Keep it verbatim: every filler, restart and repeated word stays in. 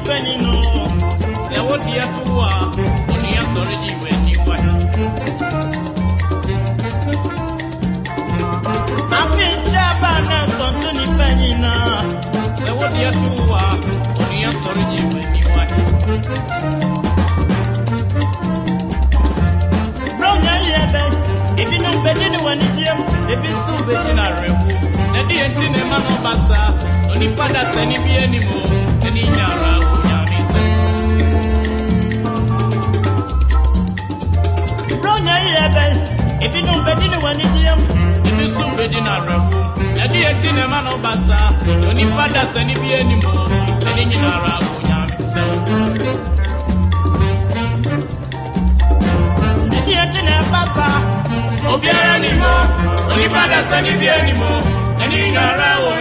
penny no. Say what dear to war, only a sorry when you want. I'm in Japan and son to the penny now. Say what dear to war, only a sorry when you want. Brown Yabby, if you know better than one idiom, if it's so better than a rebel. The entire man of Bassa, only father sending me anymore, and in Yara, Yami said. Brown Yabby, if you know better than one idiom, if it's so better than a rebel. The entire man of Bassa, only father sending me anymore, and in Yara, Yami said. The entire Bassa, Obiara anymore, only father sending me anymore. And in a row,